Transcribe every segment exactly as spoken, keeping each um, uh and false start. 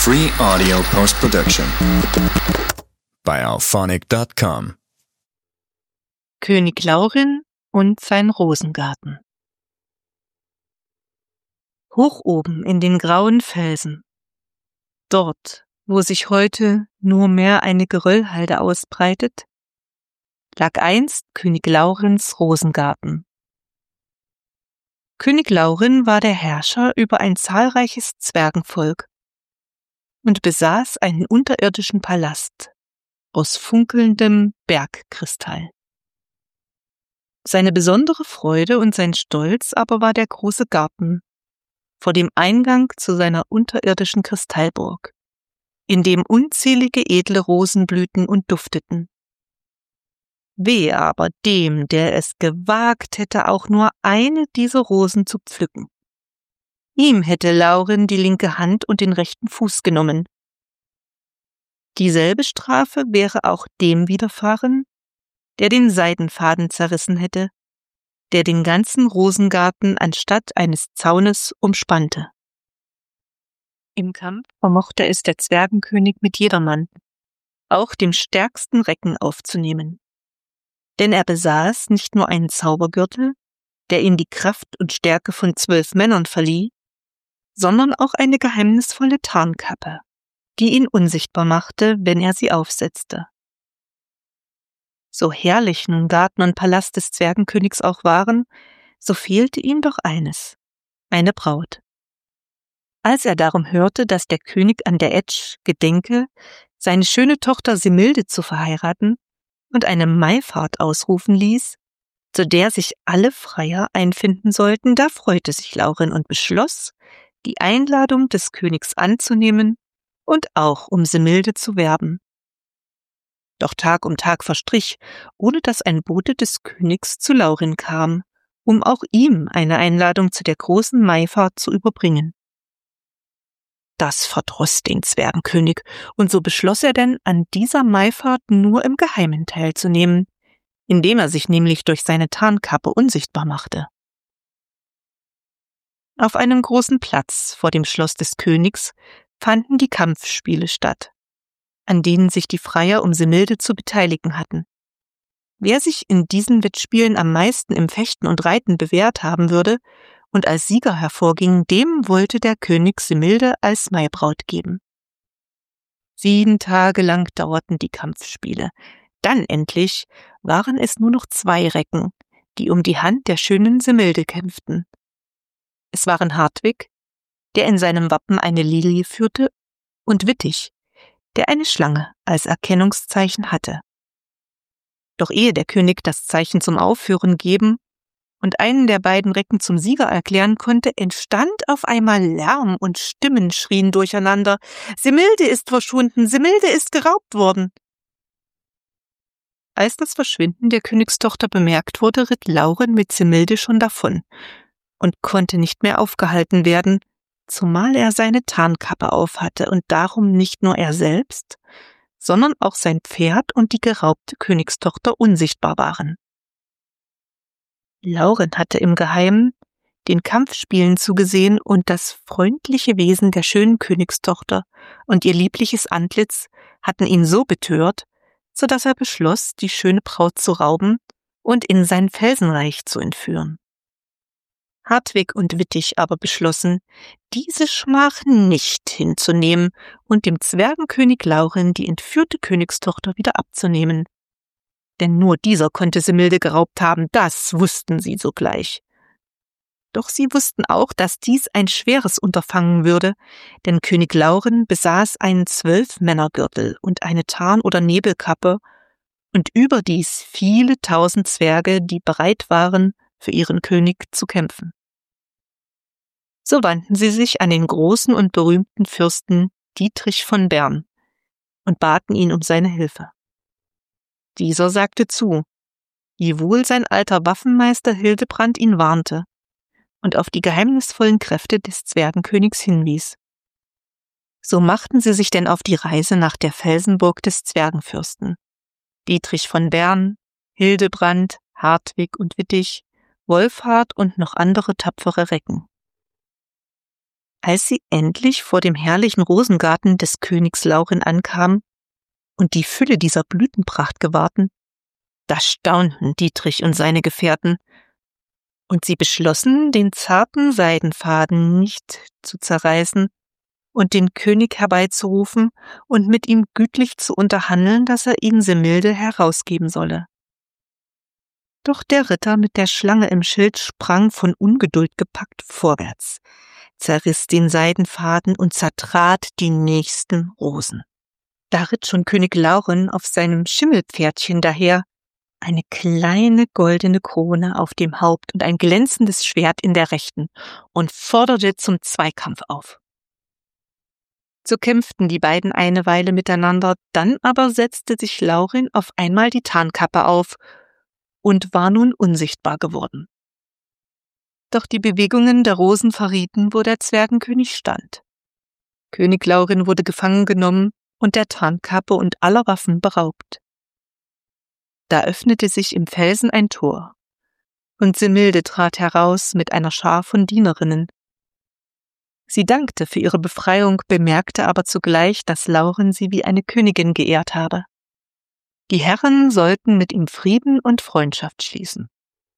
Free Audio Post-Production bei auphonic Punkt com. König Laurin und sein Rosengarten. Hoch oben in den grauen Felsen, dort, wo sich heute nur mehr eine Geröllhalde ausbreitet, lag einst König Laurins Rosengarten. König Laurin war der Herrscher über ein zahlreiches Zwergenvolk und besaß einen unterirdischen Palast aus funkelndem Bergkristall. Seine besondere Freude und sein Stolz aber war der große Garten vor dem Eingang zu seiner unterirdischen Kristallburg, in dem unzählige edle Rosen blühten und dufteten. Wehe aber dem, der es gewagt hätte, auch nur eine dieser Rosen zu pflücken. Ihm hätte Laurin die linke Hand und den rechten Fuß genommen. Dieselbe Strafe wäre auch dem widerfahren, der den Seidenfaden zerrissen hätte, der den ganzen Rosengarten anstatt eines Zaunes umspannte. Im Kampf vermochte es der Zwergenkönig mit jedermann, auch dem stärksten Recken aufzunehmen. Denn er besaß nicht nur einen Zaubergürtel, der ihm die Kraft und Stärke von zwölf Männern verlieh, sondern auch eine geheimnisvolle Tarnkappe, die ihn unsichtbar machte, wenn er sie aufsetzte. So herrlich nun Garten und Palast des Zwergenkönigs auch waren, so fehlte ihm doch eines, eine Braut. Als er darum hörte, dass der König an der Etsch gedenke, seine schöne Tochter Semilde zu verheiraten und eine Maifahrt ausrufen ließ, zu der sich alle Freier einfinden sollten, da freute sich Laurin und beschloss, die Einladung des Königs anzunehmen und auch um Semilde zu werben. Doch Tag um Tag verstrich, ohne dass ein Bote des Königs zu Laurin kam, um auch ihm eine Einladung zu der großen Maifahrt zu überbringen. Das verdross den Zwergenkönig, und so beschloss er denn, an dieser Maifahrt nur im Geheimen teilzunehmen, indem er sich nämlich durch seine Tarnkappe unsichtbar machte. Auf einem großen Platz vor dem Schloss des Königs fanden die Kampfspiele statt, an denen sich die Freier um Semilde zu beteiligen hatten. Wer sich in diesen Wettspielen am meisten im Fechten und Reiten bewährt haben würde und als Sieger hervorging, dem wollte der König Semilde als Maibraut geben. Sieben Tage lang dauerten die Kampfspiele. Dann endlich waren es nur noch zwei Recken, die um die Hand der schönen Semilde kämpften. Es waren Hartwig, der in seinem Wappen eine Lilie führte, und Wittig, der eine Schlange als Erkennungszeichen hatte. Doch ehe der König das Zeichen zum Aufhören geben und einen der beiden Recken zum Sieger erklären konnte, entstand auf einmal Lärm und Stimmen schrien durcheinander: Semilde ist verschwunden, Semilde ist geraubt worden. Als das Verschwinden der Königstochter bemerkt wurde, ritt Laurin mit Semilde schon davon und konnte nicht mehr aufgehalten werden, zumal er seine Tarnkappe aufhatte und darum nicht nur er selbst, sondern auch sein Pferd und die geraubte Königstochter unsichtbar waren. Laurin hatte im Geheimen den Kampfspielen zugesehen, und das freundliche Wesen der schönen Königstochter und ihr liebliches Antlitz hatten ihn so betört, so dass er beschloss, die schöne Braut zu rauben und in sein Felsenreich zu entführen. Hartwig und Wittig aber beschlossen, diese Schmach nicht hinzunehmen und dem Zwergenkönig Laurin die entführte Königstochter wieder abzunehmen. Denn nur dieser konnte Semilde geraubt haben, das wussten sie sogleich. Doch sie wussten auch, dass dies ein schweres Unterfangen würde, denn König Laurin besaß einen Zwölfmännergürtel und eine Tarn- oder Nebelkappe und überdies viele tausend Zwerge, die bereit waren, für ihren König zu kämpfen. So wandten sie sich an den großen und berühmten Fürsten Dietrich von Bern und baten ihn um seine Hilfe. Dieser sagte zu, wiewohl sein alter Waffenmeister Hildebrand ihn warnte und auf die geheimnisvollen Kräfte des Zwergenkönigs hinwies. So machten sie sich denn auf die Reise nach der Felsenburg des Zwergenfürsten. Dietrich von Bern, Hildebrand, Hartwig und Wittig, Wolfhart und noch andere tapfere Recken. Als sie endlich vor dem herrlichen Rosengarten des Königs Laurin ankamen und die Fülle dieser Blütenpracht gewahrten, da staunten Dietrich und seine Gefährten, und sie beschlossen, den zarten Seidenfaden nicht zu zerreißen und den König herbeizurufen und mit ihm gütlich zu unterhandeln, dass er ihn Semilde herausgeben solle. Doch der Ritter mit der Schlange im Schild sprang von Ungeduld gepackt vorwärts, zerriss den Seidenfaden und zertrat die nächsten Rosen. Da ritt schon König Laurin auf seinem Schimmelpferdchen daher, eine kleine goldene Krone auf dem Haupt und ein glänzendes Schwert in der Rechten, und forderte zum Zweikampf auf. So kämpften die beiden eine Weile miteinander, dann aber setzte sich Laurin auf einmal die Tarnkappe auf und war nun unsichtbar geworden. Doch die Bewegungen der Rosen verrieten, wo der Zwergenkönig stand. König Laurin wurde gefangen genommen und der Tarnkappe und aller Waffen beraubt. Da öffnete sich im Felsen ein Tor, und Semilde trat heraus mit einer Schar von Dienerinnen. Sie dankte für ihre Befreiung, bemerkte aber zugleich, dass Laurin sie wie eine Königin geehrt habe. Die Herren sollten mit ihm Frieden und Freundschaft schließen.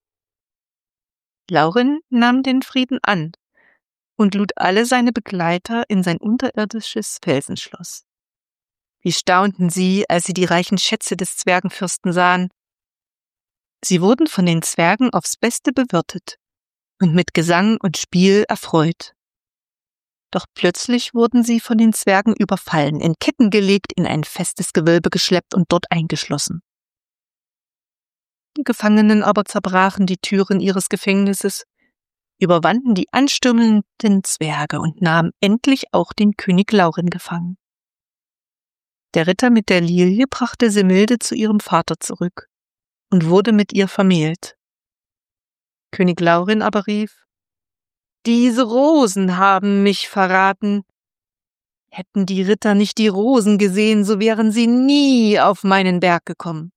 Laurin nahm den Frieden an und lud alle seine Begleiter in sein unterirdisches Felsenschloss. Wie staunten sie, als sie die reichen Schätze des Zwergenfürsten sahen. Sie wurden von den Zwergen aufs Beste bewirtet und mit Gesang und Spiel erfreut. Doch plötzlich wurden sie von den Zwergen überfallen, in Ketten gelegt, in ein festes Gewölbe geschleppt und dort eingeschlossen. Die Gefangenen aber zerbrachen die Türen ihres Gefängnisses, überwanden die anstürmenden Zwerge und nahmen endlich auch den König Laurin gefangen. Der Ritter mit der Lilie brachte Semilde zu ihrem Vater zurück und wurde mit ihr vermählt. König Laurin aber rief: »Diese Rosen haben mich verraten. Hätten die Ritter nicht die Rosen gesehen, so wären sie nie auf meinen Berg gekommen.«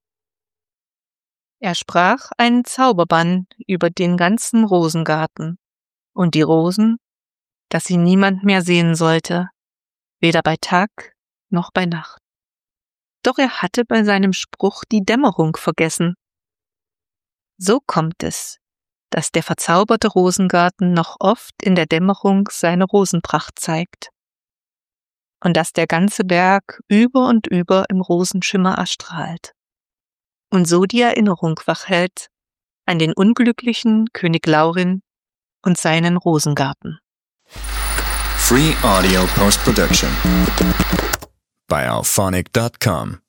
Er sprach einen Zauberbann über den ganzen Rosengarten und die Rosen, dass sie niemand mehr sehen sollte, weder bei Tag noch bei Nacht. Doch er hatte bei seinem Spruch die Dämmerung vergessen. So kommt es, dass der verzauberte Rosengarten noch oft in der Dämmerung seine Rosenpracht zeigt und dass der ganze Berg über und über im Rosenschimmer erstrahlt und so die Erinnerung wachhält an den unglücklichen König Laurin und seinen Rosengarten. Free Audio Post Production by Alphonic dot com.